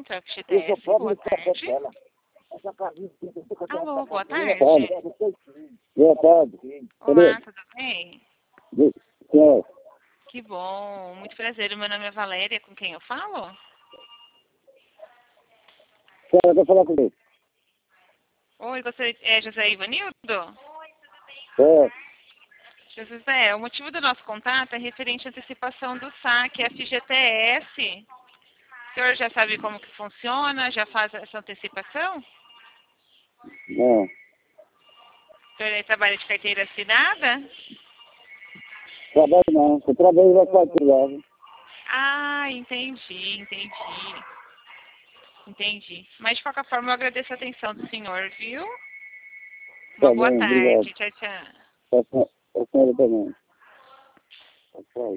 atendimento, Eu FGTS. sou Boa pobre de tarde. capela. Essa casinha que eu tô Alô, boa Boa tarde. tarde. Boa tarde. Olá, tudo bem? Senhor, Que bom, muito prazer. Meu nome é Valéria, com quem eu falo? eu vou falar com ele. Oi, gostaria... É José Ivanildo? É, José, o motivo do nosso contato é referente à antecipação do saque FGTS. O senhor já sabe como que funciona? Já faz essa antecipação? não. O senhor aí trabalha de carteira assinada? Trabalho não. Eu trabalho na faculdade. Ah, entendi. Mas de qualquer forma eu agradeço a atenção do senhor, viu? Uma Tá boa bem, tarde. obrigado. Tchau, tchau. A senhora também. Tá bom.